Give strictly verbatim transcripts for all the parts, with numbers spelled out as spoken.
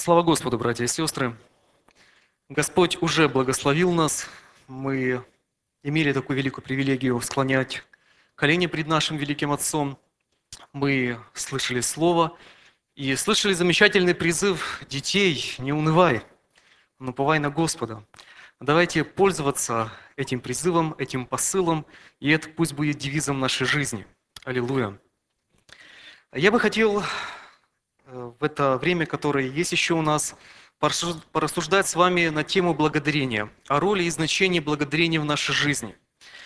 Слава Господу, братья и сестры! Господь уже благословил нас. Мы имели такую великую привилегию склонять колени пред нашим великим Отцом. Мы слышали Слово и слышали замечательный призыв детей: «Не унывай, но уповай на Господа». Давайте пользоваться этим призывом, этим посылом, и это пусть будет девизом нашей жизни. Аллилуйя! Я бы хотел в это время, которое есть еще у нас, порассуждать с вами на тему благодарения, о роли и значении благодарения в нашей жизни.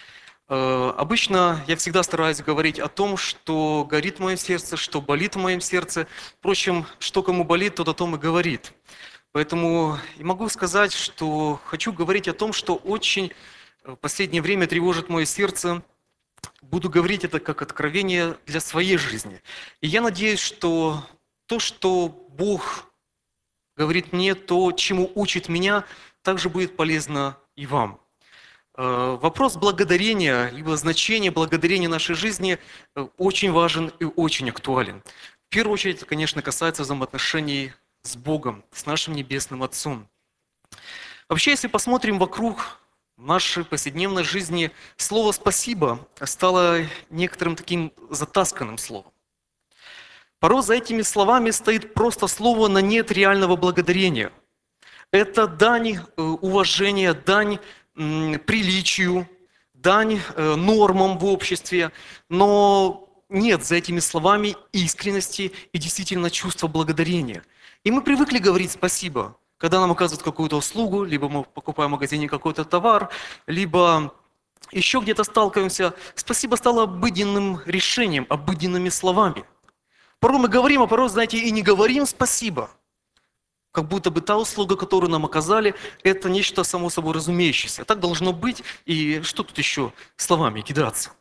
Обычно я всегда стараюсь говорить о том, что горит в моем сердце, что болит в моем сердце. Впрочем, что кому болит, тот о том и говорит. Поэтому и могу сказать, что хочу говорить о том, что очень в последнее время тревожит мое сердце. Буду говорить это как откровение для своей жизни. И я надеюсь, что то, что Бог говорит мне, то, чему учит меня, также будет полезно и вам. Вопрос благодарения, либо значение благодарения в нашей жизни очень важен и очень актуален. В первую очередь, это, конечно, касается взаимоотношений с Богом, с нашим Небесным Отцом. Вообще, если посмотрим вокруг в нашей повседневной жизни, слово «спасибо» стало некоторым таким затасканным словом. Порой за этими словами стоит просто слово, но нет реального благодарения. Это дань уважения, дань приличию, дань нормам в обществе, но нет за этими словами искренности и действительно чувства благодарения. И мы привыкли говорить «спасибо», когда нам оказывают какую-то услугу, либо мы покупаем в магазине какой-то товар, либо еще где-то сталкиваемся. Спасибо стало обыденным решением, обыденными словами. Порой мы говорим, а порой, знаете, и не говорим «спасибо». Как будто бы та услуга, которую нам оказали, это нечто само собой разумеющееся. Так должно быть, и что тут еще словами кидаться?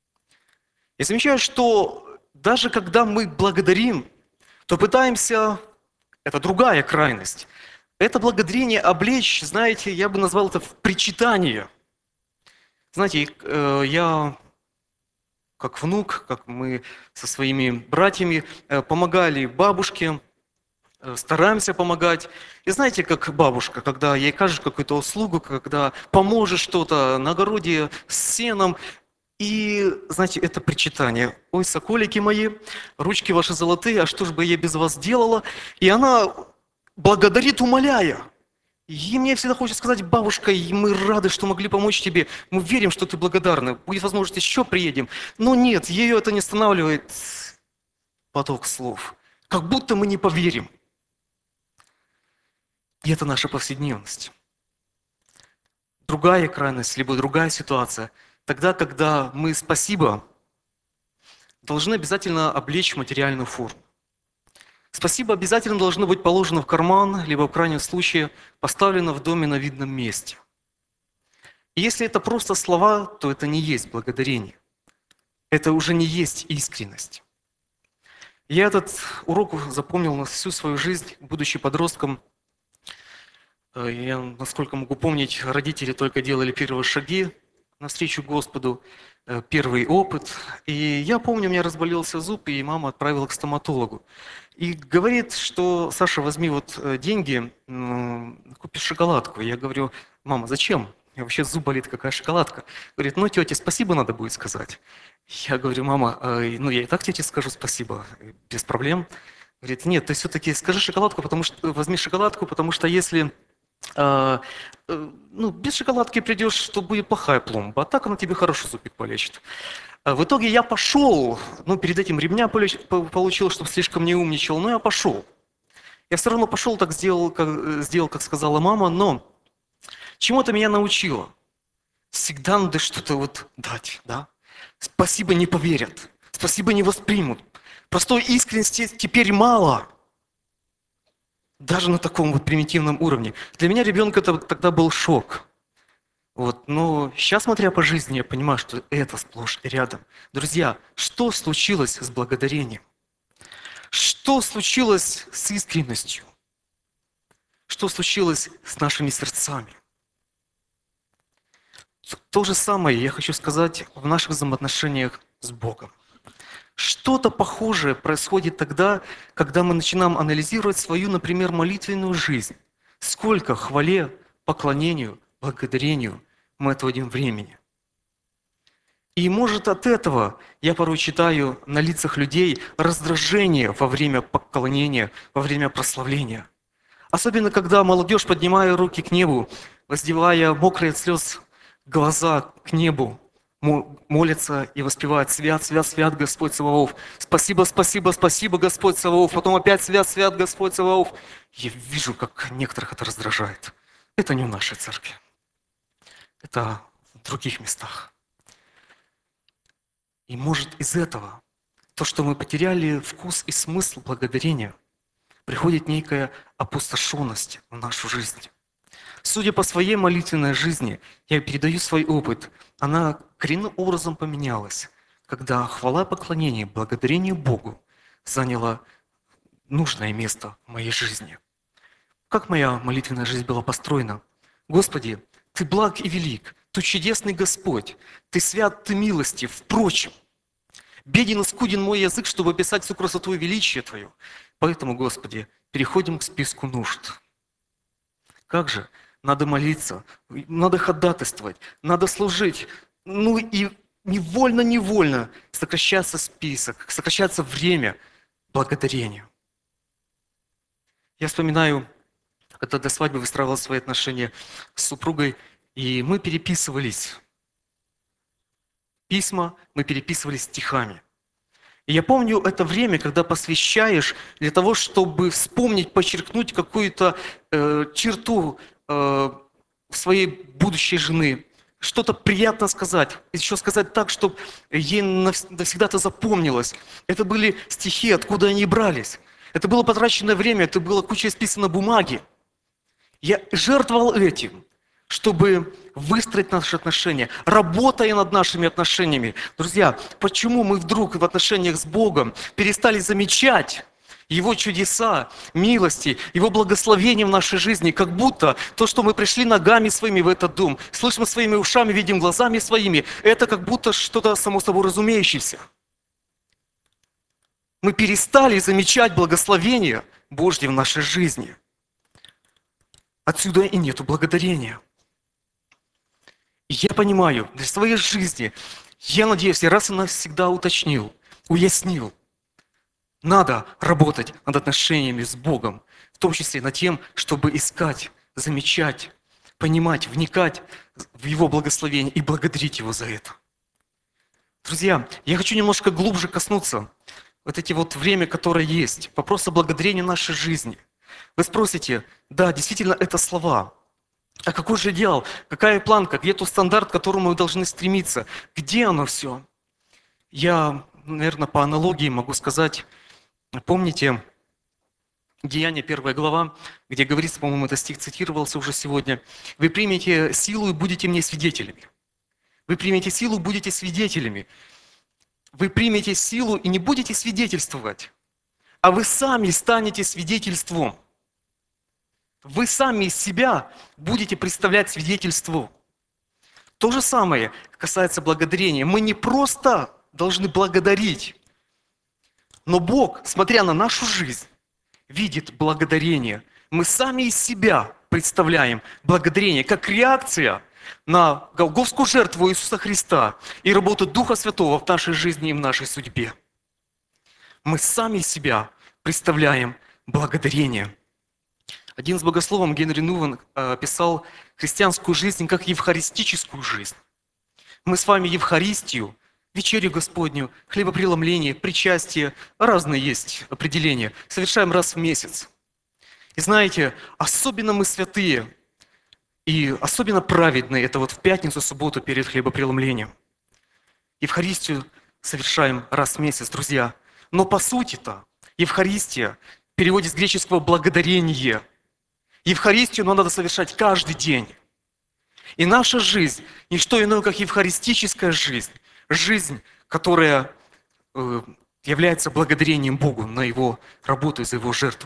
Я замечаю, что даже когда мы благодарим, то пытаемся, это другая крайность, это благодарение облечь, знаете, я бы назвал это в причитание. Знаете, я как внук, как мы со своими братьями помогали бабушке, стараемся помогать. И знаете, как бабушка, когда ей кажешь какую-то услугу, когда поможешь что-то на огороде с сеном, и, знаете, это причитание. «Ой, соколики мои, ручки ваши золотые, а что же бы я без вас делала?» И она благодарит, умоляя. И мне всегда хочется сказать: «Бабушка, мы рады, что могли помочь тебе, мы верим, что ты благодарна, будет возможность, еще приедем». Но нет, ее это не останавливает поток слов. Как будто мы не поверим. И это наша повседневность. Другая крайность, либо другая ситуация. Тогда, когда мы «спасибо» должны обязательно облечь в материальную форму. Спасибо обязательно должно быть положено в карман, либо в крайнем случае поставлено в доме на видном месте. И если это просто слова, то это не есть благодарение. Это уже не есть искренность. Я этот урок запомнил на всю свою жизнь, будучи подростком. Я, насколько могу помнить, родители только делали первые шаги навстречу Господу, первый опыт. И я помню, у меня разболелся зуб, и мама отправила к стоматологу. И говорит, что: «Саша, возьми вот деньги, купишь шоколадку». Я говорю: «Мама, зачем? Я вообще зуб болит, какая шоколадка?» Говорит: «Ну, тете спасибо надо будет сказать». Я говорю: «Мама, ну я и так тете скажу спасибо, без проблем». Говорит: «Нет, ты все-таки скажи шоколадку, потому что возьми шоколадку, потому что если а, ну, без шоколадки придешь, то будет плохая пломба, а так она тебе хорошо зубик полечит». В итоге я пошел, ну, перед этим ремня получил, чтобы слишком не умничал, но я пошел. Я все равно пошел, так сделал, как, сделал, как сказала мама, но чему-то меня научило. Всегда надо что-то вот дать, да? Спасибо не поверят, спасибо не воспримут. Простой искренности теперь мало. Даже на таком вот примитивном уровне. Для меня ребенка это тогда был шок. Вот, но сейчас, смотря по жизни, я понимаю, что это сплошь и рядом. Друзья, что случилось с благодарением? Что случилось с искренностью? Что случилось с нашими сердцами? То же самое я хочу сказать в наших взаимоотношениях с Богом. Что-то похожее происходит тогда, когда мы начинаем анализировать свою, например, молитвенную жизнь. Сколько хвале, поклонению, благодарению мы отводим времени. И может от этого, я порой читаю на лицах людей раздражение во время поклонения, во время прославления. Особенно, когда молодежь, поднимая руки к небу, воздевая мокрые от слез глаза к небу, молятся и воспевают: «Свят, свят, свят Господь Саваоф! Спасибо, спасибо, спасибо, Господь Саваоф!» Потом опять: «Свят, свят Господь Саваоф!» Я вижу, как некоторых это раздражает. Это не в нашей церкви. Это в других местах. И может из этого, то, что мы потеряли вкус и смысл благодарения, приходит некая опустошенность в нашу жизнь. Судя по своей молитвенной жизни, я передаю свой опыт, она коренным образом поменялась, когда хвала, поклонение, благодарение Богу заняло нужное место в моей жизни. Как моя молитвенная жизнь была построена? Господи, Ты благ и велик, Ты чудесный Господь, Ты свят, Ты милостив. Впрочем, беден и скуден мой язык, чтобы описать всю красоту и величие Твое. Поэтому, Господи, переходим к списку нужд. Как же? Надо молиться, надо ходатайствовать, надо служить. Ну и невольно-невольно сокращается список, сокращается время благодарению. Я вспоминаю, когда до свадьбы выстраивал свои отношения с супругой, и мы переписывались. Письма мы переписывались стихами. И я помню это время, когда посвящаешь для того, чтобы вспомнить, подчеркнуть какую-то э, черту э, своей будущей жены, что-то приятно сказать, еще сказать так, чтобы ей навсегда-то запомнилось. Это были стихи, откуда они брались. Это было потраченное время, это было куча исписано бумаги. Я жертвовал этим, чтобы выстроить наши отношения, работая над нашими отношениями. Друзья, почему мы вдруг в отношениях с Богом перестали замечать Его чудеса, милости, Его благословения в нашей жизни, как будто то, что мы пришли ногами своими в этот дом, слышим своими ушами, видим глазами своими, это как будто что-то само собой разумеющееся. Мы перестали замечать благословения Божьи в нашей жизни. Отсюда и нету благодарения. И я понимаю, для своей жизни, я надеюсь, я раз и навсегда уточнил, уяснил, надо работать над отношениями с Богом, в том числе над тем, чтобы искать, замечать, понимать, вникать в Его благословение и благодарить Его за это. Друзья, я хочу немножко глубже коснуться вот эти вот время, которое есть, вопроса благодарения нашей жизни. Вы спросите, да, действительно, это слова. А какой же идеал? Какая планка? Где тот стандарт, к которому мы должны стремиться? Где оно все? Я, наверное, по аналогии могу сказать, помните, Деяния, первая глава, где говорится, по-моему, этот стих цитировался уже сегодня, «Вы примете силу и будете мне свидетелями». Вы примете силу, будете свидетелями. Вы примете силу и не будете свидетельствовать, а вы сами станете свидетельством. Вы сами из себя будете представлять свидетельство. То же самое касается благодарения. Мы не просто должны благодарить, но Бог, смотря на нашу жизнь, видит благодарение. Мы сами из себя представляем благодарение как реакция на голгофскую жертву Иисуса Христа и работу Духа Святого в нашей жизни и в нашей судьбе. Мы сами из себя представляем благодарение. Один из богословов, Генри Нувен, описал христианскую жизнь как евхаристическую жизнь. Мы с вами Евхаристию, вечерю Господню, хлебопреломление, причастие, разные есть определения, совершаем раз в месяц. И знаете, особенно мы святые и особенно праведные, это вот в пятницу, субботу перед хлебопреломлением. Евхаристию совершаем раз в месяц, друзья. Но по сути-то Евхаристия в переводе с греческого «благодарение». Евхаристию нам надо совершать каждый день. И наша жизнь – не что иное, как евхаристическая жизнь. Жизнь, которая э, является благодарением Богу на Его работу и за Его жертву.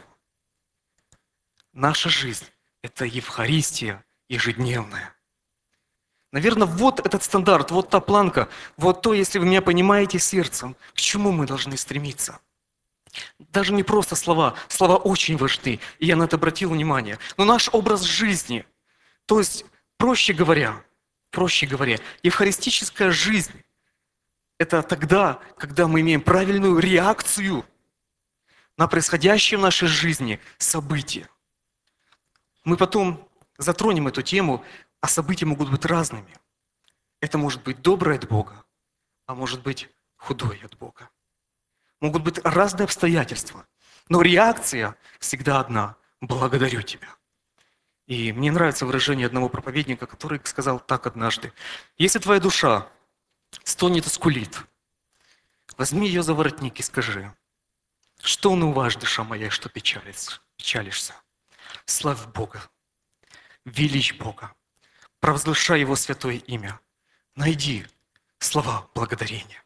Наша жизнь – это Евхаристия ежедневная. Наверное, вот этот стандарт, вот та планка, вот то, если вы меня понимаете сердцем, к чему мы должны стремиться. Даже не просто слова. Слова очень важны, и я на это обратил внимание. Но наш образ жизни, то есть, проще говоря, проще говоря, евхаристическая жизнь, это тогда, когда мы имеем правильную реакцию на происходящее в нашей жизни события. Мы потом затронем эту тему, а события могут быть разными. Это может быть доброе от Бога, а может быть худое от Бога. Могут быть разные обстоятельства, но реакция всегда одна. Благодарю Тебя. И мне нравится выражение одного проповедника, который сказал так однажды. Если твоя душа стонет и скулит, возьми ее за воротник и скажи, что унываешь, душа моя, что печалишься, печалишься. Славь Бога, величь Бога, провозглашай Его святое имя. Найди слова благодарения.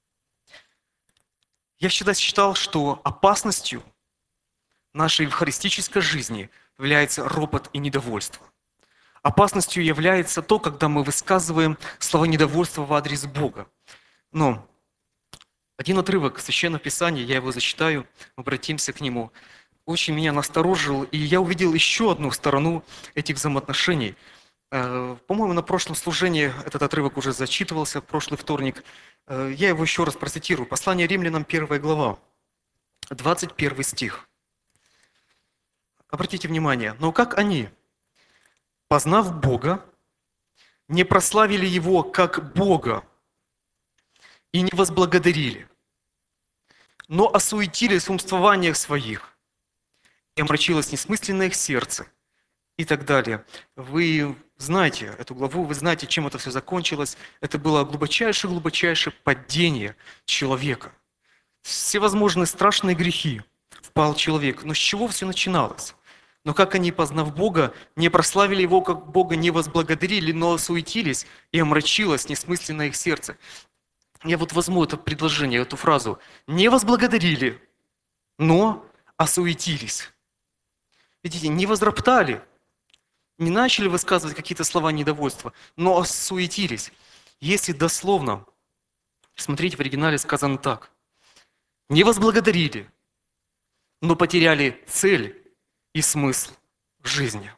Я всегда считал, что опасностью нашей евхаристической жизни является ропот и недовольство. Опасностью является то, когда мы высказываем слова недовольства в адрес Бога. Но один отрывок Священного Писания, я его зачитаю, обратимся к нему, очень меня насторожил, и я увидел еще одну сторону этих взаимоотношений. Э, По-моему, на прошлом служении этот отрывок уже зачитывался, прошлый вторник. Э, Я его еще раз процитирую. Послание Римлянам, первая глава, двадцать первый стих. Обратите внимание, но как они, познав Бога, не прославили Его как Бога и не возблагодарили, но осуетились в умствованиях своих, и омрачилось несмысленное их сердце, и так далее. Вы знаете эту главу, вы знаете, чем это все закончилось. Это было глубочайшее-глубочайшее падение человека. Всевозможные страшные грехи впал человек. Но с чего все начиналось? Но как они, познав Бога, не прославили Его как Бога, не возблагодарили, но осуетились, и омрачилось несмысленное их сердце. Я вот возьму это предложение, эту фразу. Не возблагодарили, но осуетились. Видите, не возроптали, не начали высказывать какие-то слова недовольства, но осуетились. Если дословно, смотрите, в оригинале сказано так. Не возблагодарили, но потеряли цель и смысл в жизни.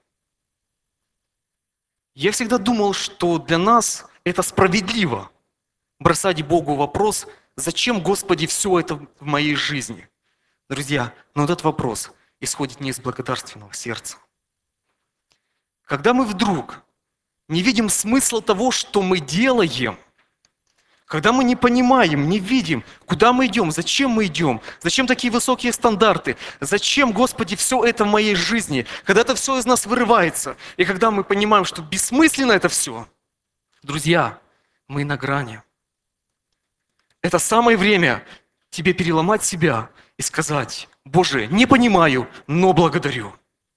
Я всегда думал, что для нас это справедливо бросать Богу вопрос, зачем, Господи, все это в моей жизни? Друзья, но этот вопрос исходит не из благодарственного сердца. Когда мы вдруг не видим смысла того, что мы делаем, когда мы не понимаем, не видим, куда мы идем, зачем мы идем, зачем такие высокие стандарты, зачем, Господи, все это в моей жизни, когда это все из нас вырывается, и когда мы понимаем, что бессмысленно это все, друзья, мы на грани. Это самое время тебе переломать себя и сказать, Боже, не понимаю, но благодарю.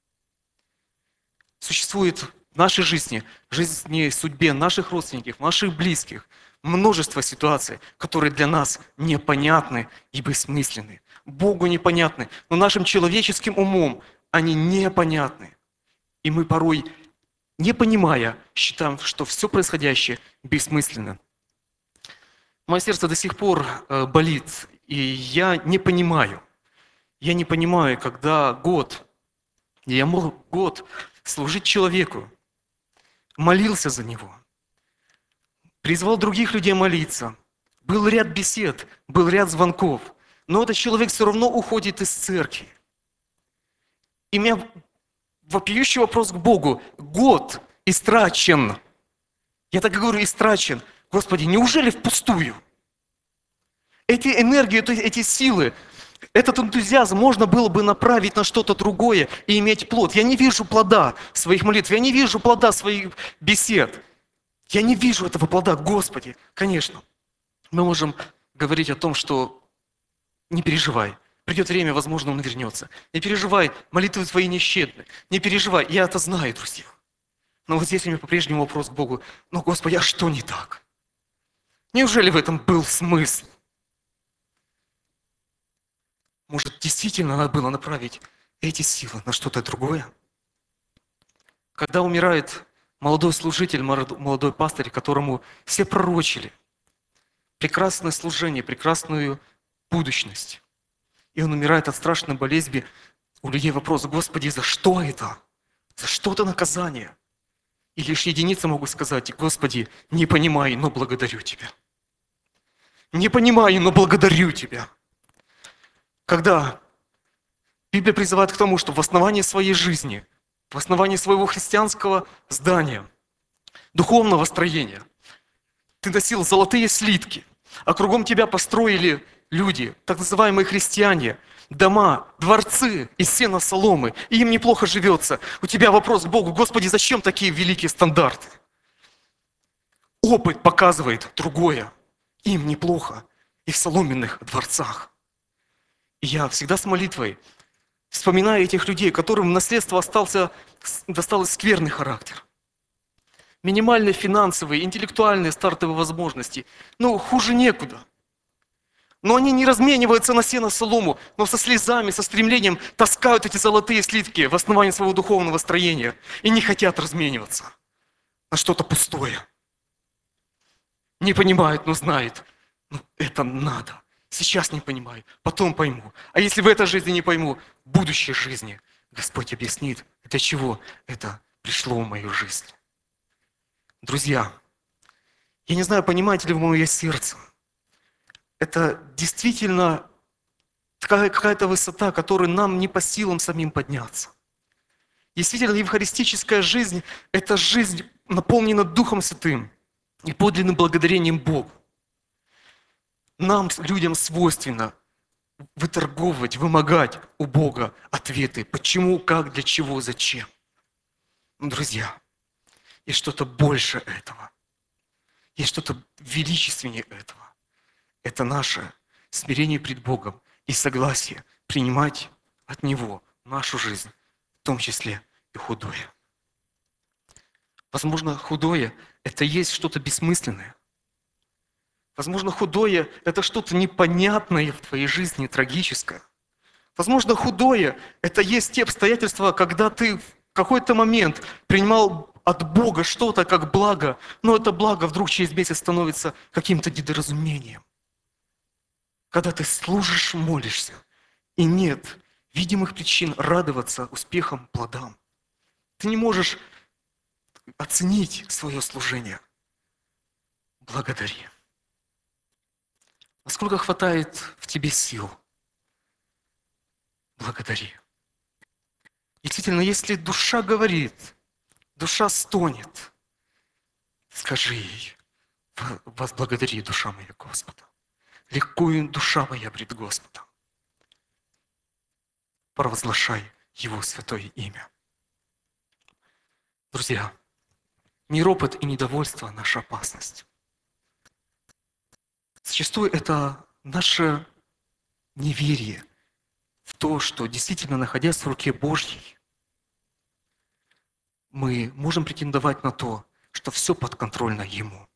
Существует в нашей жизни, в жизни, судьбе наших родственников, наших близких, множество ситуаций, которые для нас непонятны и бессмысленны. Богу непонятны, но нашим человеческим умом они непонятны. И мы порой, не понимая, считаем, что все происходящее бессмысленно. Мое сердце до сих пор э, болит, и я не понимаю. Я не понимаю, когда год, я мог год служить человеку, молился за него, призвал других людей молиться, был ряд бесед, был ряд звонков, но этот человек все равно уходит из церкви. И у меня вопиющий вопрос к Богу. Год истрачен. Я так и говорю, истрачен. Господи, неужели впустую? Эти энергии, эти силы, этот энтузиазм можно было бы направить на что-то другое и иметь плод. Я не вижу плода своих молитв, я не вижу плода своих бесед. Я не вижу этого плода, Господи. Конечно, мы можем говорить о том, что не переживай. Придет время, возможно, он вернется. Не переживай, молитвы твои нещедны. Не переживай, я это знаю, друзья. Но вот здесь у меня по-прежнему вопрос к Богу. Ну, Господи, а что не так? Неужели в этом был смысл? Может, действительно надо было направить эти силы на что-то другое? Когда умирает молодой служитель, молодой пастырь, которому все пророчили прекрасное служение, прекрасную будущность. И он умирает от страшной болезни. У людей вопрос: Господи, за что это? За что это наказание? И лишь единицы могут сказать: Господи, не понимаю, но благодарю Тебя. Не понимаю, но благодарю Тебя. Когда Библия призывает к тому, что в основании своей жизни, в основании своего христианского здания, духовного строения, ты носил золотые слитки, а кругом тебя построили люди, так называемые христиане, дома, дворцы из сена соломы, и им неплохо живется. У тебя вопрос к Богу: Господи, зачем такие великие стандарты? Опыт показывает другое. Им неплохо и в соломенных дворцах. И я всегда с молитвой вспоминаю этих людей, которым в наследство остался, досталось скверный характер. Минимальные финансовые, интеллектуальные стартовые возможности. Ну, хуже некуда. Но они не размениваются на сено солому, но со слезами, со стремлением таскают эти золотые слитки в основании своего духовного строения и не хотят размениваться на что-то пустое. Не понимают, но знают: ну, это надо. Сейчас не понимаю, потом пойму. А если в этой жизни не пойму, в будущей жизни Господь объяснит, для чего это пришло в мою жизнь. Друзья, я не знаю, понимаете ли вы мое сердце. Это действительно такая какая-то высота, которой нам не по силам самим подняться. Действительно, евхаристическая жизнь – это жизнь, наполнена Духом Святым и подлинным благодарением Богу. Нам, людям, свойственно выторговывать, вымогать у Бога ответы. Почему, как, для чего, зачем. Но, друзья, есть что-то больше этого. Есть что-то величественнее этого. Это наше смирение пред Богом и согласие принимать от Него нашу жизнь, в том числе и худое. Возможно, худое – это есть что-то бессмысленное. Возможно, худое – это что-то непонятное в твоей жизни, трагическое. Возможно, худое – это есть те обстоятельства, когда ты в какой-то момент принимал от Бога что-то как благо, но это благо вдруг через месяц становится каким-то недоразумением. Когда ты служишь, молишься, и нет видимых причин радоваться успехам, плодам. Ты не можешь оценить свое служение. Благодари. Насколько хватает в тебе сил? Благодари. Действительно, если душа говорит, душа стонет, скажи ей: возблагодари, душа моя, Господа. Ликует душа моя пред Господом. Провозглашай Его святое имя. Друзья, неропот и недовольство – наша опасность. Зачастую это наше неверие в то, что действительно, находясь в руке Божьей, мы можем претендовать на то, что все подконтрольно Ему.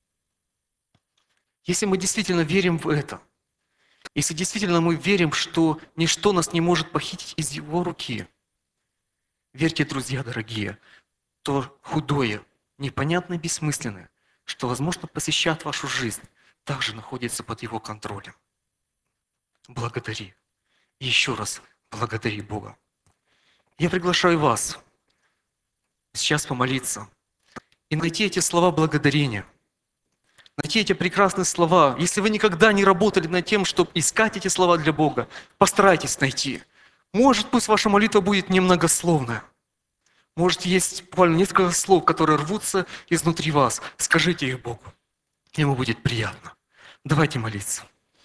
Если мы действительно верим в это, если действительно мы верим, что ничто нас не может похитить из Его руки, верьте, друзья дорогие, то худое, непонятное, бессмысленное, что, возможно, посещает вашу жизнь, также находится под Его контролем. Благодари. И еще раз благодари Бога. Я приглашаю вас сейчас помолиться и найти эти слова благодарения, найти эти прекрасные слова. Если вы никогда не работали над тем, чтобы искать эти слова для Бога, постарайтесь найти. Может, пусть ваша молитва будет немногословная. Может, есть буквально несколько слов, которые рвутся изнутри вас. Скажите их Богу. Ему будет приятно. Давайте молиться.